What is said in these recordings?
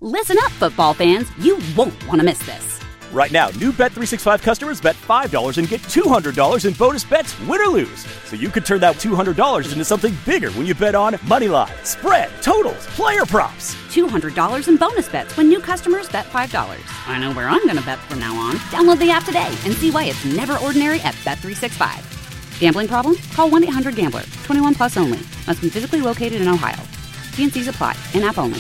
Listen up, football fans. You won't want to miss this. Right now, new Bet365 customers bet $5 and get $200 in bonus bets, win or lose. So you could turn that $200 into something bigger when you bet on money line, spread, totals, player props. $200 in bonus bets when new customers bet $5. I know where I'm going to bet from now on. Download the app today and see why it's never ordinary at Bet365. Gambling problem? Call 1-800-GAMBLER. 21 plus only. Must be physically located in Ohio. T&Cs apply. In-app only.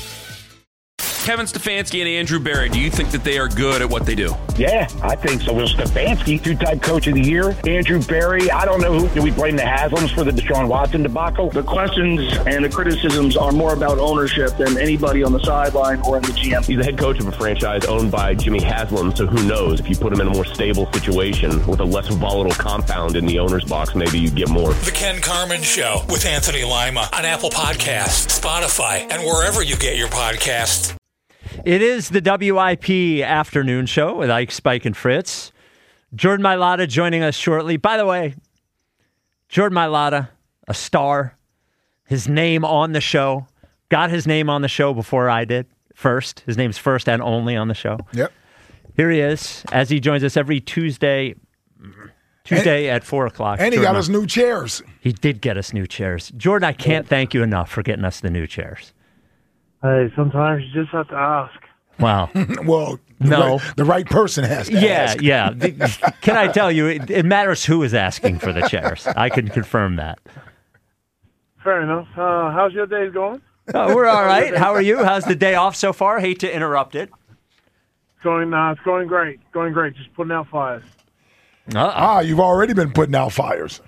Kevin Stefanski and Andrew Berry, do you think that they are good at what they do? Yeah, I think so. Well, Stefanski, two-time coach of the year. Andrew Berry, I don't know who. Do we blame the Haslams for the Deshaun Watson debacle? The questions and the criticisms are more about ownership than anybody on the sideline or in the GM. He's the head coach of a franchise owned by Jimmy Haslam, so who knows? If you put him in a more stable situation with a less volatile compound in the owner's box, maybe you get more. The Ken Carman Show with Anthony Lima on Apple Podcasts, Spotify, and wherever you get your podcasts. It is the WIP afternoon show with Ike, Spike, and Fritz. Jordan Mailata joining us shortly. By the way, Jordan Mailata, a star, his name on the show. Got his name on the show before I did. First. His name's first and only on the show. Yep. Here he is, as he joins us every Tuesday at 4 o'clock. And he got us new chairs. He did get us new chairs. Jordan, I can't thank you enough for getting us the new chairs. Hey, sometimes you just have to ask. Wow. Well, no. The right person has to ask. Yeah. Can I tell you, it matters who is asking for the chairs. I can confirm that. Fair enough. How's your day going? We're all right. How are you? How's the day off so far? Hate to interrupt it. It's going great. Going great. Just putting out fires. You've already been putting out fires.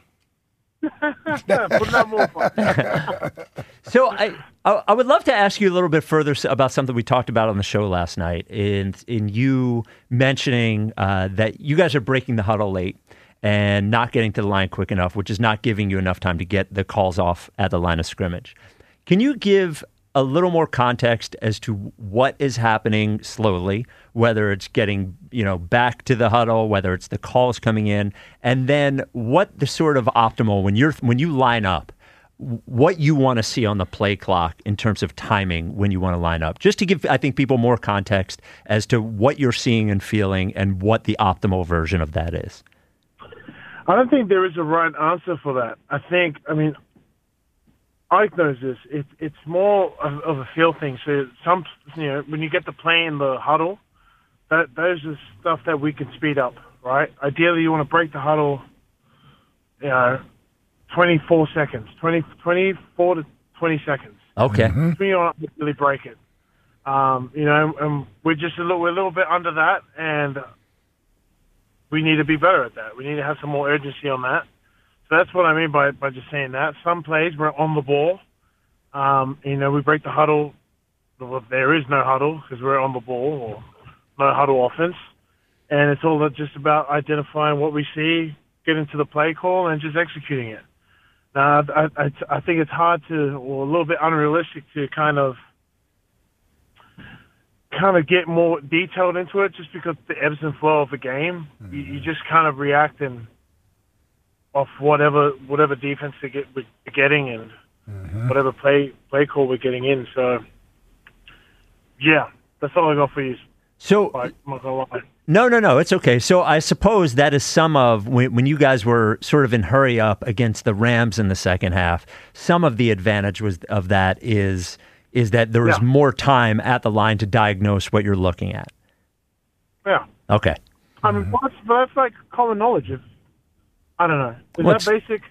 Putting out more fires. So I would love to ask you a little bit further about something we talked about on the show last night, in you mentioning that you guys are breaking the huddle late and not getting to the line quick enough, which is not giving you enough time to get the calls off at the line of scrimmage. Can you give a little more context as to what is happening slowly, whether it's getting back to the huddle, whether it's the calls coming in, and then what the sort of optimal when you line up, what you want to see on the play clock in terms of timing when you want to line up, just to give, I think, people more context as to what you're seeing and feeling and what the optimal version of that is. I don't think there is a right answer for that. Ike knows this. It's more of a feel thing. So when you get the play in the huddle, those are stuff that we can speed up, right? Ideally, you want to break the huddle, 24 seconds, 24 to 20 seconds. Okay. Mm-hmm. You don't really break it. And we're we're a little bit under that, and we need to be better at that. We need to have some more urgency on that. So that's what I mean by just saying that. Some plays we're on the ball. We break the huddle. Well, there is no huddle because we're on the ball, or no huddle offense. And it's all just about identifying what we see, getting to the play call, and just executing it. Now, I think it's hard to, or a little bit unrealistic to kind of get more detailed into it, just because the ebbs and flow of the game. Mm-hmm. You just kind of reacting off whatever defense we're getting and mm-hmm. whatever play call we're getting in. So, yeah, that's all I got for you. So, I'm not gonna lie. No, it's okay. So I suppose that is some of, when you guys were sort of in hurry up against the Rams in the second half, some of the advantage of that is that there was more time at the line to diagnose what you're looking at. Yeah. Okay. That's like common knowledge. I don't know. Is that basic?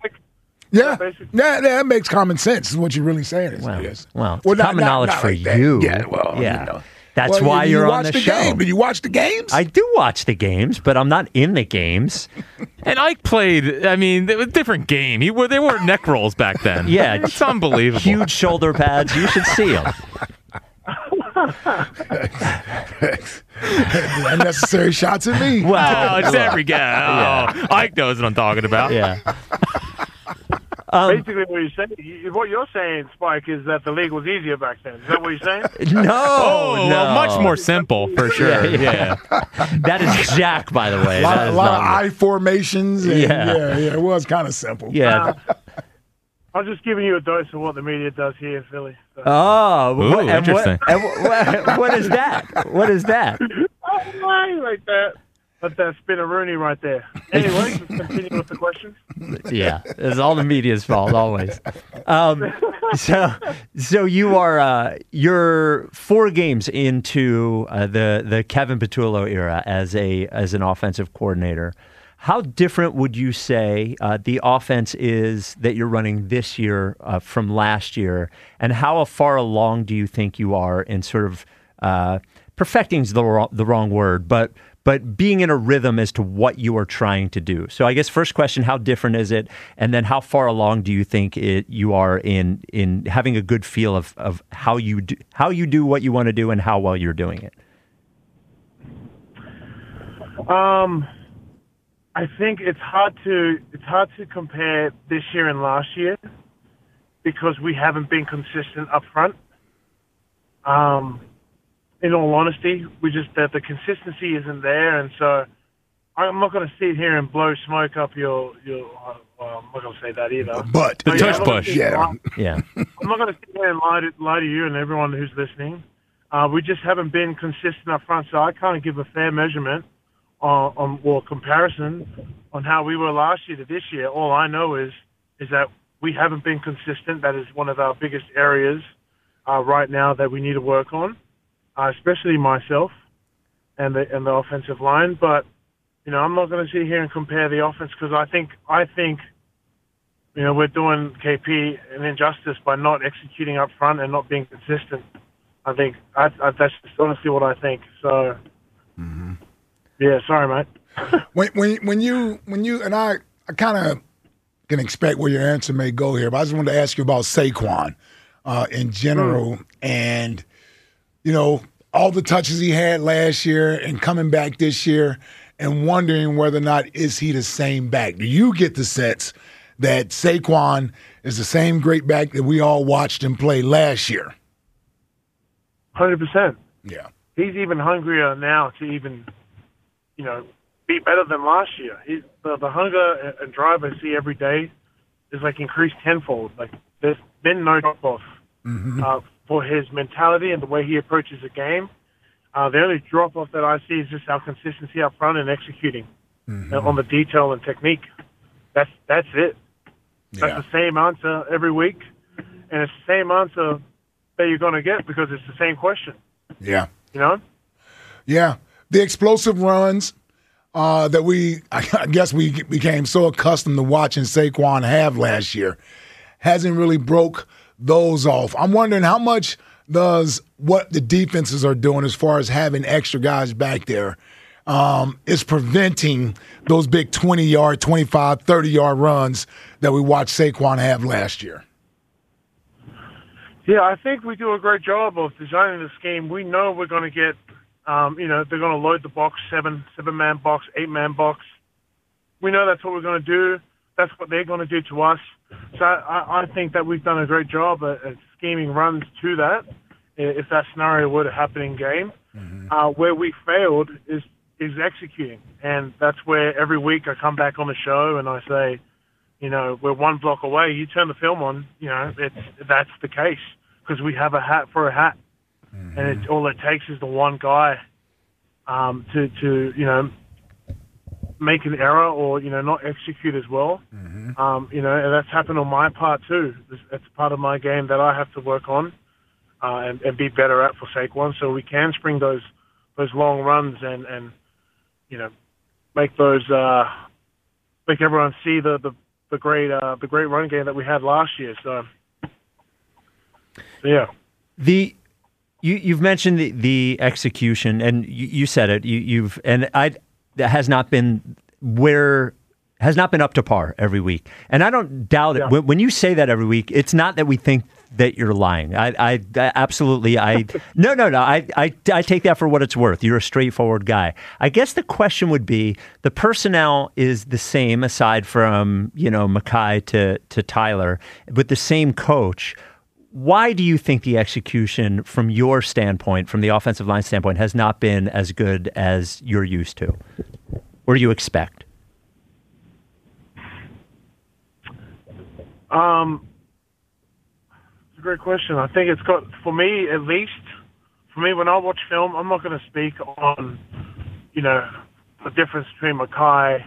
That makes common sense. Is what you're really saying. Well, common knowledge for you. Yeah. That's why you're on the show. Did you watch the games? I do watch the games, but I'm not in the games. And Ike played, it was a different game. They wore neck rolls back then. Yeah. It's unbelievable. Huge shoulder pads. You should see them. Unnecessary shots at me. Well, it's every guy. Oh, Ike knows what I'm talking about. Yeah. Basically, what you're saying, Spike, is that the league was easier back then. Is that what you're saying? No. Much more simple, for sure. Yeah. That is Jack, by the way. A lot of I formations. And it was kind of simple. Yeah. I'm just giving you a dose of what the media does here in Philly. So. Oh, interesting. What is that? What is that? Oh, like that. But that's been a Rooney right there. Anyway, let's continue with the questions. Yeah, it's all the media's fault always. So you're 4 games into the Kevin Patullo era as an offensive coordinator. How different would you say the offense is that you're running this year from last year, and how far along do you think you are in sort of perfecting is the wrong word, but being in a rhythm as to what you are trying to do? So I guess first question, how different is it? And then how far along do you think you are in having a good feel of how you do what you want to do and how well you're doing it? I think it's hard to compare this year and last year because we haven't been consistent up front. In all honesty, the consistency isn't there, and so I'm not going to sit here and blow smoke up your I'm not going to say that either. But the tush push, yeah. I'm not going to sit here and lie to you and everyone who's listening. We just haven't been consistent up front, so I can't give a fair measurement or comparison on how we were last year to this year. All I know is that we haven't been consistent. That is one of our biggest areas right now that we need to work on. Especially myself and the offensive line. But, I'm not going to sit here and compare the offense because I think we're doing KP an injustice by not executing up front and not being consistent. I think that's just honestly what I think. So, yeah, sorry, mate. when you and I kind of can expect where your answer may go here, but I just wanted to ask you about Saquon in general and all the touches he had last year and coming back this year and wondering whether or not is he the same back. Do you get the sense that Saquon is the same great back that we all watched him play last year? 100%. Yeah. He's even hungrier now to even, be better than last year. The hunger and drive I see every day is increased tenfold. There's been no drop-off. For his mentality and the way he approaches the game. The only drop-off that I see is just our consistency up front and executing on the detail and technique. That's it. That's the same answer every week, and it's the same answer that you're going to get because it's the same question. Yeah. Yeah. The explosive runs that I guess we became so accustomed to watching Saquon have last year hasn't really broke those off. I'm wondering how much does what the defenses are doing as far as having extra guys back there is preventing those big 20-yard, 25, 30-yard runs that we watched Saquon have last year? Yeah, I think we do a great job of designing the scheme. We know we're going to get, they're going to load the box, seven-man box, 8-man box. We know that's what we're going to do. That's what they're going to do to us. So I think that we've done a great job at scheming runs to that, if that scenario were to happen in game. Where we failed is executing. And that's where every week I come back on the show and I say, we're one block away. You turn the film on, that's the case because we have a hat for a hat. And all it takes is the one guy to make an error or, not execute as well. And that's happened on my part too. That's part of my game that I have to work on and be better at for Saquon so we can spring those long runs and make those make everyone see the great run game that we had last year. So yeah. You've mentioned the execution, and you said it. That has not been up to par every week, and I don't doubt it. When you say that every week, it's not that we think that you're lying. I absolutely no. I take that for what it's worth. You're a straightforward guy. I guess the question would be: the personnel is the same, aside from Mekhi to Tyler, with the same coach. Why do you think the execution from your standpoint, from the offensive line standpoint, has not been as good as you're used to or you expect? great question. I think it's got, for me at least, when I watch film, I'm not going to speak on, the difference between Mackay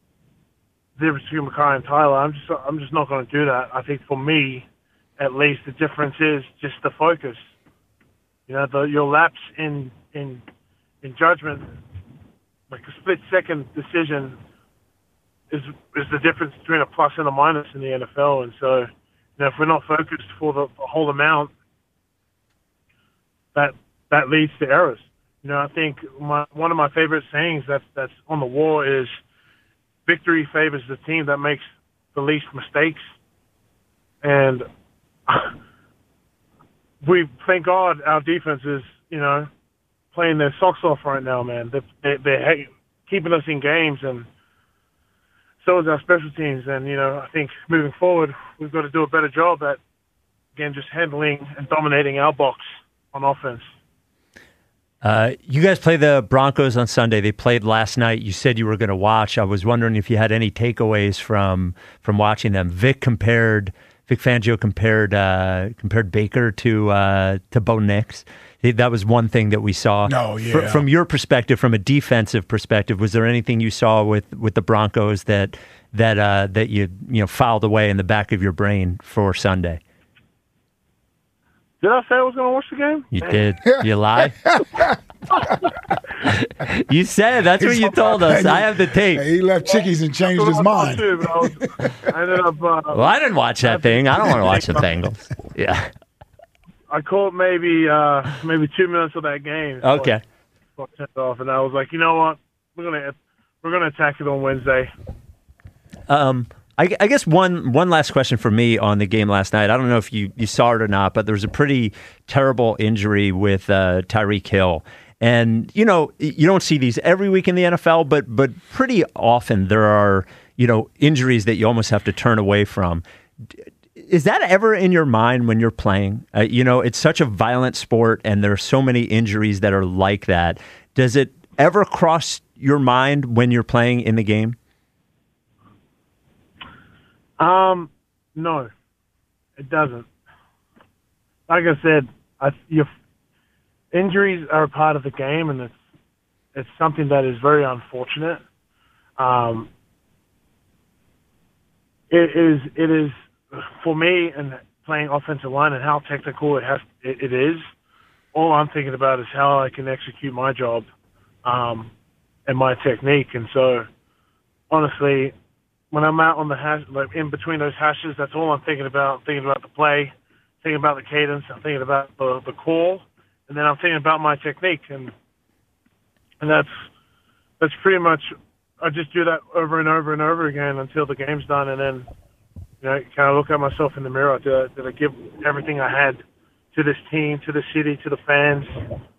and Tyler. I'm just not going to do that. I think for me, at least, the difference is just the focus. Your lapse in judgment, like a split-second decision, is the difference between a plus and a minus in the NFL. And so, if we're not focused for the whole amount, that leads to errors. I think one of my favorite sayings that's on the wall is, victory favors the team that makes the least mistakes. And thank God our defense is, playing their socks off right now, man. They're keeping us in games, and so is our special teams. And, I think moving forward, we've got to do a better job at, again, just handling and dominating our box on offense. You guys play the Broncos on Sunday. They played last night. You said you were going to watch. I was wondering if you had any takeaways from watching them. Vic Fangio compared Baker to Bo Nix. That was one thing that we saw. Oh, yeah. From your perspective, from a defensive perspective, was there anything you saw with the Broncos that you filed away in the back of your brain for Sunday? Did I say I was going to watch the game? You did. You lie? You said. That's what you told us. I have the tape. He left Chickies and changed his mind. Too, I ended up... well, I didn't watch that thing. I don't want to watch the Bengals. Yeah. I caught maybe 2 minutes of that game. Okay. So I turned it off, and I was like, you know what? We're gonna attack it on Wednesday. I guess one last question for me on the game last night. I don't know if you saw it or not, but there was a pretty terrible injury with Tyreek Hill. And, you don't see these every week in the NFL, but pretty often there are, injuries that you almost have to turn away from. Is that ever in your mind when you're playing? It's such a violent sport, and there are so many injuries that are like that. Does it ever cross your mind when you're playing in the game? No, it doesn't. Like I said, injuries are a part of the game, and it's something that is very unfortunate. It is for me, and playing offensive line and how technical it is. All I'm thinking about is how I can execute my job, and my technique. And so, honestly, when I'm out on the hash, like in between those hashes, that's all I'm thinking about. I'm thinking about the play, thinking about the cadence, I'm thinking about the call, and then I'm thinking about my technique, and that's pretty much. I just do that over and over and over again until the game's done, and then kind of look at myself in the mirror. Did I give everything I had to this team, to the city, to the fans?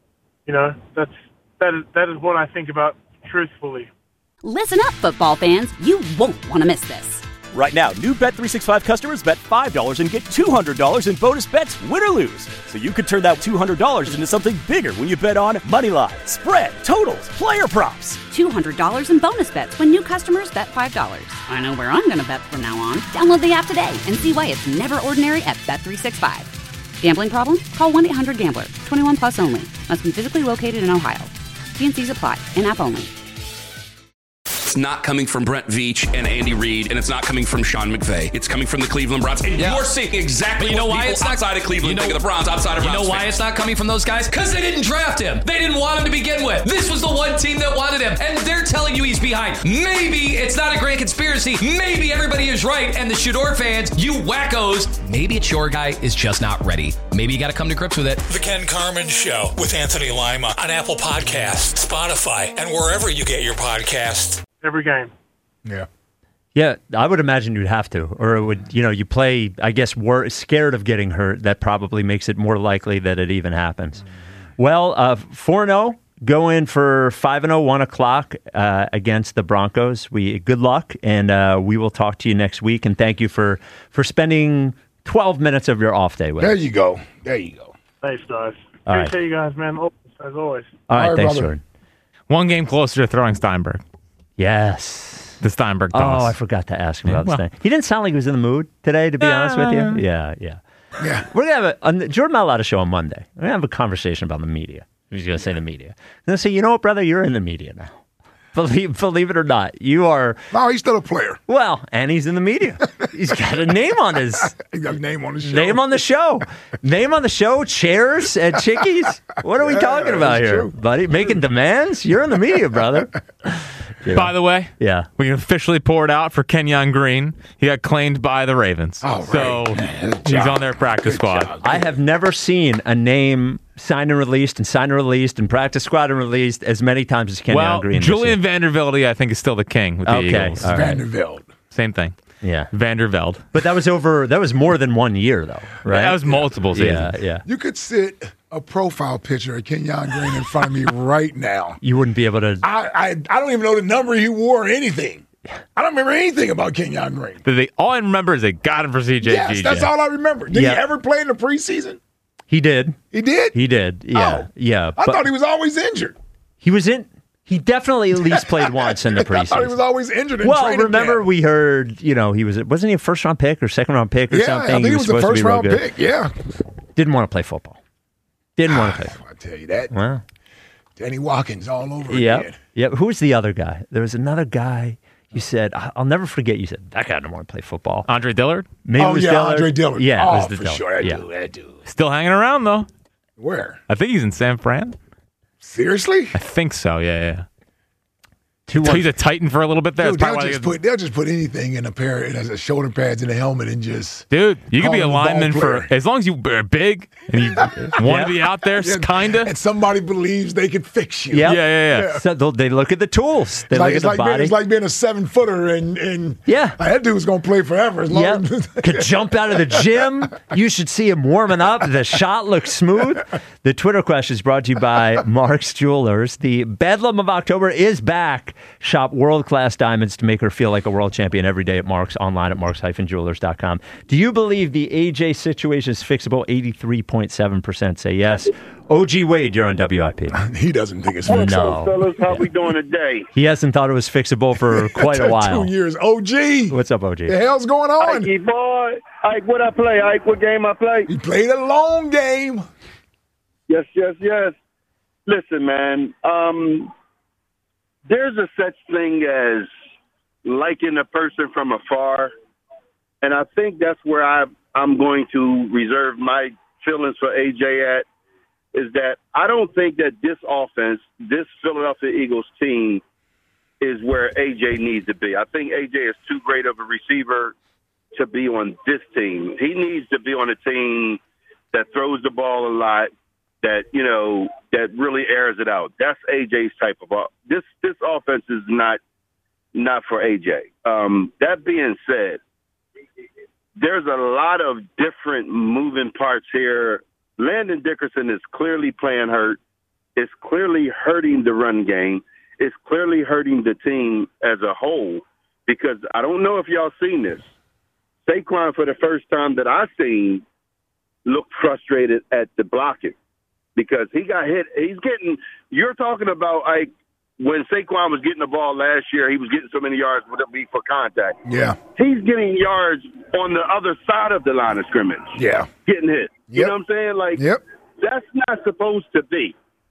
That is what I think about truthfully. Listen up, football fans. You won't want to miss this. Right now, new Bet365 customers bet $5 and get $200 in bonus bets, win or lose. So you could turn that $200 into something bigger when you bet on money line, spread, totals, player props. $200 in bonus bets when new customers bet $5. I know where I'm going to bet from now on. Download the app today and see why it's never ordinary at Bet365. Gambling problem? Call 1-800-GAMBLER. 21 plus only. Must be physically located in Ohio. T&Cs apply. In-app only. It's not coming from Brent Veach and Andy Reid, and it's not coming from Sean McVay. It's coming from the Cleveland Browns. And you're seeing exactly what people outside of Cleveland think of the Browns, outside of Browns. You know why it's not coming from those guys? Because they didn't draft him. They didn't want him to begin with. This was the one team that wanted him, and they're telling you he's behind. Maybe it's not a grand conspiracy. Maybe everybody is right, and the Shador fans, you wackos, maybe it's your guy is just not ready. Maybe you got to come to grips with it. The Ken Carman Show with Anthony Lima on Apple Podcasts, Spotify, and wherever you get your podcasts. Every game. Yeah, I would imagine you'd have to, or it would. You play. I guess scared of getting hurt. That probably makes it more likely that it even happens. Well, 4-0, go in for 5-0, 1 o'clock against the Broncos. Good luck, and we will talk to you next week. And thank you for spending 12 minutes of your off day with us. There you go. Thanks, guys. All Appreciate you guys, man. As always. All right, thanks, brother. Jordan. One game closer to throwing Steinberg. Yes. The Steinberg toss. Oh, I forgot to ask him about this thing. He didn't sound like he was in the mood today, to be honest with you. Yeah. Yeah. We're going to have Jordan Mailata show on Monday. We're going to have a conversation about the media. He's going to say the media. I'm going to say, you know what, brother? You're in the media now. Believe it or not, you are. No, he's still a player. Well, and he's in the media. He's got a name on his. He's got a name on the show. Name on the show. Name on the show. Chairs at Chickies. What are we talking about here, buddy? Making demands? You're in the media, brother. By the way, yeah, we can officially pour it out for Kenyon Green. He got claimed by the Ravens. Oh, right. So he's on their practice squad. I have never seen a name signed and released and practice squad and released as many times as Kenyon Green. Julian Vandervelde, I think, is still the king with the Eagles. All right. Vandervelde. Same thing. Yeah. Vandervelde. But that was more than 1 year, though, right? That was multiple seasons. Yeah. You could sit a profile picture of Kenyon Green in front of me right now. You wouldn't be able to. I don't even know the number he wore or anything. I don't remember anything about Kenyon Green. All I remember is they got him for CJ. Yes, that's all I remember. Did he ever play in the preseason? He did. He did? He did. Yeah. Oh. Yeah. I thought he was always injured. He definitely at least played once in the preseason. I thought he was always injured in Well, training remember camp. we heard, wasn't he a first-round pick or second-round pick or something? Yeah, I think he was a first-round pick, yeah. Didn't want to play football. Didn't want to play football. I tell you that. Well, Danny Watkins all over yep. again. Yep. Who was the other guy? There was another guy. You said, I'll never forget, you said, that guy didn't want to play football. Andre Dillard? Maybe it was Dillard. Andre Dillard. Yeah, oh, it was the for Dillard. sure. That dude. Still hanging around, though. Where? I think he's in San Fran. Seriously? I think so, yeah. So he's a Titan for a little bit there. Dude, they'll just put anything in as shoulder pads and a helmet and just. Dude, you can be a call him lineman ball for player. as long as you are big and you want to be out there, kinda. And somebody believes they can fix you. Yep. Yeah. So they look at the tools. They look at the body. It's like being a 7-footer and yeah, that dude's gonna play forever. As long as could jump out of the gym. You should see him warming up. The shot looks smooth. The Twitter question is brought to you by Mark's Jewelers. The Bedlam of October is back. Shop world-class diamonds to make her feel like a world champion every day at Mark's, online at marks-jewelers.com. Do you believe the AJ situation is fixable? 83.7% say yes. OG Wade, you're on WIP. He doesn't think it's What's fixable. up, fellas? How we doing today? He hasn't thought it was fixable for quite a while. 2 years. OG. What's up, OG? The hell's going on? Ike, boy. Ike, what I play? Ike, what game I play? He played a long game. Yes. Listen, man. There's a such thing as liking a person from afar, and I think that's where I'm going to reserve my feelings for AJ at, is that I don't think that this offense, this Philadelphia Eagles team, is where AJ needs to be. I think AJ is too great of a receiver to be on this team. He needs to be on a team that throws the ball a lot, that, that really airs it out. That's AJ's type of this offense is not for AJ. That being said, there's a lot of different moving parts here. Landon Dickerson is clearly playing hurt. It's clearly hurting the run game. It's clearly hurting the team as a whole, because I don't know if y'all seen this. Saquon, for the first time that I've seen, looked frustrated at the blocking, because he got hit. You're talking about, like, when Saquon was getting the ball last year, he was getting so many yards, would it be for contact? Yeah. He's getting yards on the other side of the line of scrimmage. Yeah. Getting hit. You know what I'm saying? Like, that's not supposed to be.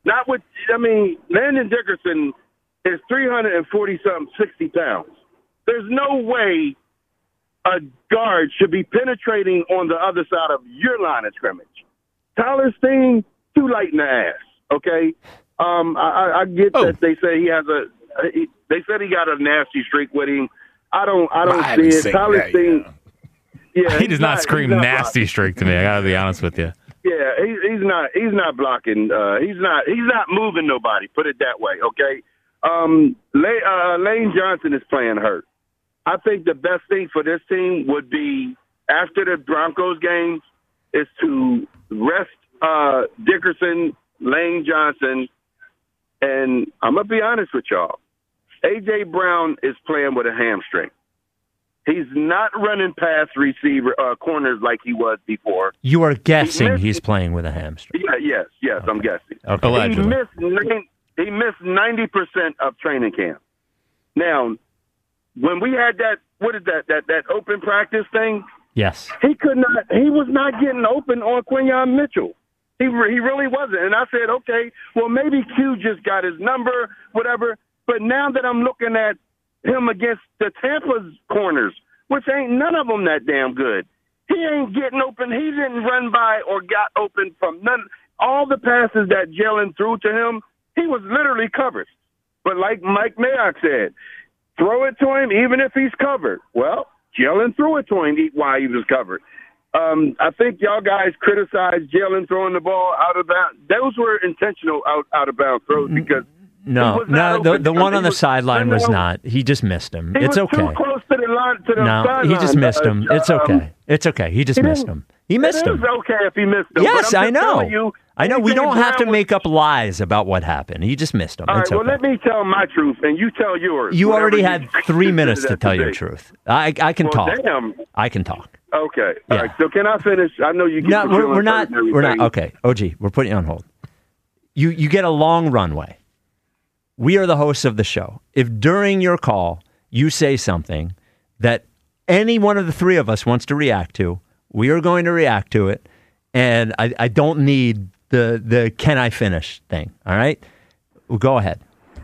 Landon Dickerson is 340-something, 60 pounds. There's no way a guard should be penetrating on the other side of your line of scrimmage. Tyler Steen, too light in the ass, okay? I get that they say he has they said he got a nasty streak with him. I don't see it. Tyler Steen, he does not scream nasty blocking. Streak to me. I gotta be honest with you. Yeah, he's not blocking. He's not moving nobody. Put it that way, okay? Lane Johnson is playing hurt. I think the best thing for this team would be, after the Broncos games, is to rest Dickerson, Lane Johnson, and I'm going to be honest with y'all. A.J. Brown is playing with a hamstring. He's not running past corners like he was before. You are guessing he's playing with a hamstring. Yes, okay. I'm guessing. Okay. Allegedly. He missed 90% of training camp. Now, when we had that open practice thing, Yes. He was not getting open on Quinyon Mitchell. He really wasn't. And I said, okay, well, maybe Q just got his number, whatever. But now that I'm looking at him against the Tampa's corners, which ain't none of them that damn good, he ain't getting open. He didn't run by or got open from none. All the passes that Jalen threw to him, he was literally covered. But like Mike Mayock said, throw it to him even if he's covered. Well, Jalen threw it to him while he was covered. I think y'all guys criticized Jalen throwing the ball out of bounds. Those were intentional out of bounds throws because the one on the sideline was not. He just missed him. It's okay. Too close to the line. He just missed him. It's okay. It's okay. He just missed him. He missed him. It's okay if he missed him. Yes, but I know. You, I know. We don't have to make up lies about what happened. He just missed him. All it's right. Well, okay. let me tell my truth, and you tell yours. You already had 3 minutes to tell your truth. I can talk. Damn. I can talk. Okay. Yeah. All right. So can I finish? I know you. No, we're not. We're not. Okay, OG, we're putting you on hold. You get a long runway. We are the hosts of the show. If during your call you say something that any one of the three of us wants to react to, we are going to react to it. And I don't need the can I finish thing. All right? Well, go ahead.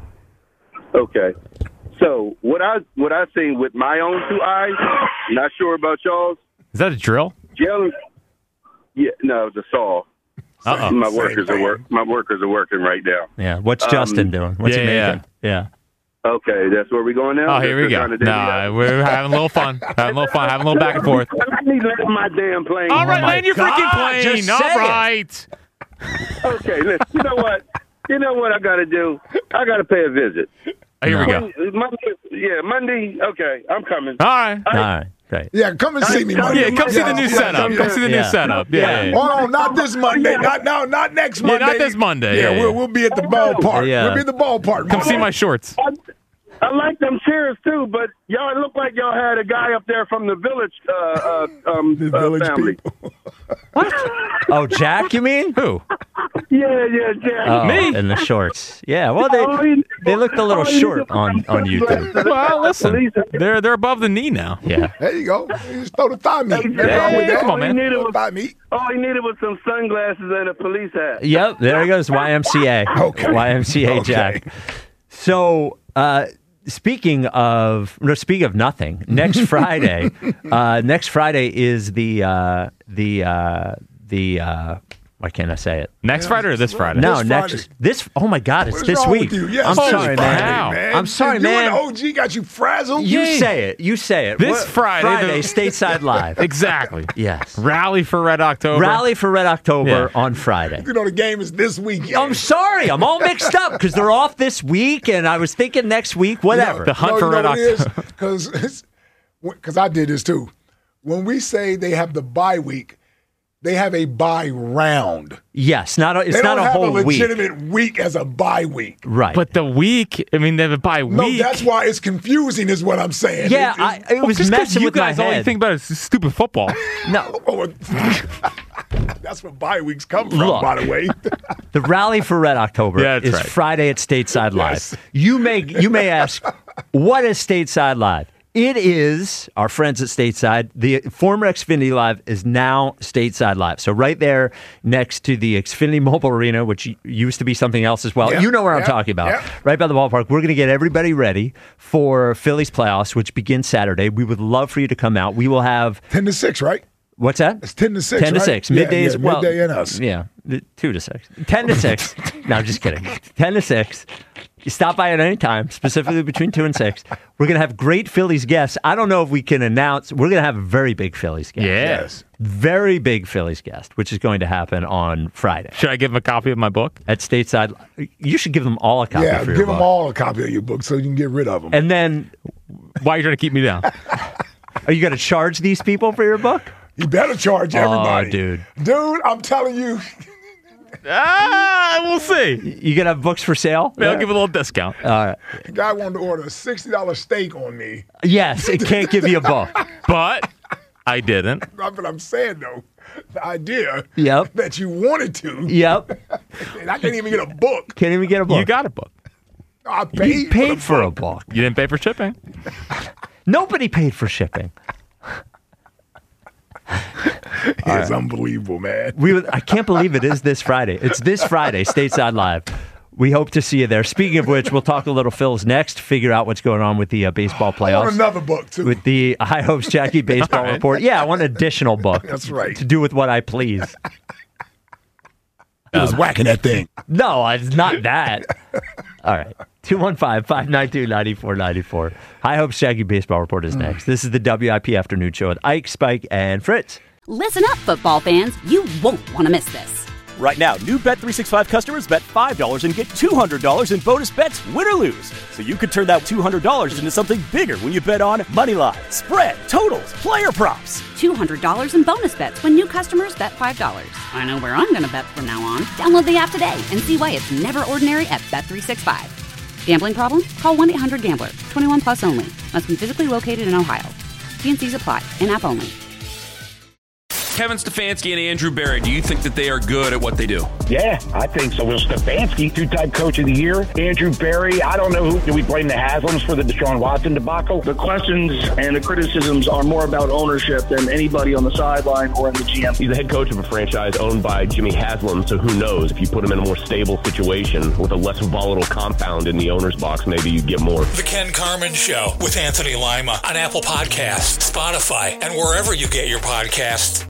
Okay. So what I seen with my own two eyes, not sure about y'all's. Is that a drill? Jalen. Yeah, no, it's a saw. Uh-oh. My workers are working right now. Yeah. What's Justin doing? What's he making? Yeah. Okay, that's where we're going now. Oh, here we go. No, we're having a little fun. Having a little back and forth. Let me land my damn plane. All right, land your freaking plane. All right. Okay, listen. You know what? You know what I got to do? I got to pay a visit. Here we go. Monday. Okay, I'm coming. All right. All right. Great. Yeah, come and see me Monday. Yeah, come see the new setup. Come see the new setup. Yeah. Hold on, not this Monday. Not next Monday. Yeah, not this Monday. Yeah, we'll be at the ballpark. Yeah. We'll be at the ballpark. Come see my shorts. I like them chairs too, but y'all look like y'all had a guy up there from the Village, family. What? Oh, Jack, you mean? Who? Yeah, Jack. Oh, Me? in the shorts. Yeah, well, they looked a little short on YouTube. Well, listen, they're above the knee now. Yeah. There you go. You just throw the thigh meat. Come on, man. Thigh meat. All he needed was some sunglasses and a police hat. Yep, there he goes, YMCA. Okay. YMCA Okay. Jack. So, speaking of nothing, next Friday is the why can't I say it? Next Friday or this Friday? No, This oh my God, it's What is this wrong week. with you? Yes, I'm this sorry, Friday, man. I'm sorry, you man. and OG got you frazzled. You say it. This Friday, Stateside Live. Exactly. Yes. Rally for Red October. Rally for Red October on Friday. You know the game is this weekend. I'm sorry. I'm all mixed up because they're off this week, and I was thinking next week, whatever. The hunt for Red October. Because I did this too. When we say they have the bye week, they have a bye round. Yes, it's not a They don't have whole a week. legitimate week as a bye week. Right. But the week, I mean, they have a bye week. No, that's why it's confusing, is what I'm saying. Yeah, it was just 'cause messing you with my guys all you head. think about is stupid football. No. That's where bye weeks come from, Look. by the way. The Rally for Red October Yeah, that's is right. Friday at Stateside Live. Yes. You may ask, what is Stateside Live? It is our friends at Stateside. The former Xfinity Live is now Stateside Live. So right there next to the Xfinity Mobile Arena, which used to be something else as well. Yeah. You know where I'm Yeah. talking about. Yeah. Right by the ballpark. We're going to get everybody ready for Phillies playoffs, which begin Saturday. We would love for you to come out. We will have 10 to 6, right? What's that? It's 10 to 6. 10 to right? 6. Yeah, Midday is well. midday and us. Yeah. 2 to 6. 10 to 6. No, I'm just kidding. 10 to 6. You stop by at any time, specifically between 2 and 6. We're going to have great Phillies guests. I don't know if we can announce. We're going to have a very big Phillies guest. Yes. Very big Phillies guest, which is going to happen on Friday. Should I give them a copy of my book? At Stateside. You should give them all a copy Yeah, for your give book. them all a copy of your book so you can get rid of them. And then, Why are you trying to keep me down? are you going to charge these people for your book? You better charge everybody. Oh, dude. Dude, I'm telling you. We'll see. You going to have books for sale? Maybe I'll give a little discount. All right. The guy wanted to order a $60 steak on me. Yes, it can't give you a book. But I didn't. That's what I'm saying, though. The idea Yep. that you wanted to, Yep. and I can't even get a book. Can't even get a book. You got a book. I paid, You paid for a book. You didn't pay for shipping. Nobody paid for shipping. It's unbelievable, man. I can't believe it is this Friday. It's this Friday, Stateside Live. We hope to see you there. Speaking of which, we'll talk a little Phils next, figure out what's going on with the baseball playoffs. I want another book, too. With the High Hopes Jackie Baseball Report. Yeah, I want an additional book. That's right. To do with what I please. He was whacking that thing. No, it's not that. All right. 215-592-9494. High Hopes Jackie Baseball Report is next. This is the WIP Afternoon Show with Ike, Spike, and Fritz. Listen up, football fans. You won't want to miss this. Right now, new Bet365 customers bet $5 and get $200 in bonus bets, win or lose. So you could turn that $200 into something bigger when you bet on moneyline, spread, totals, player props. $200 in bonus bets when new customers bet $5. I know where I'm going to bet from now on. Download the app today and see why it's never ordinary at Bet365. Gambling problem? Call 1-800-GAMBLER. 21 plus only. Must be physically located in Ohio. T&Cs apply. In-app only. Kevin Stefanski and Andrew Berry, do you think that they are good at what they do? Yeah, I think so. Will Stefanski, two-time coach of the year. Andrew Berry, I don't know do we blame the Haslams for the Deshaun Watson debacle? The questions and the criticisms are more about ownership than anybody on the sideline or in the GM. He's the head coach of a franchise owned by Jimmy Haslam, so who knows? If you put him in a more stable situation with a less volatile compound in the owner's box, maybe you get more. The Ken Carman Show with Anthony Lima on Apple Podcasts, Spotify, and wherever you get your podcasts.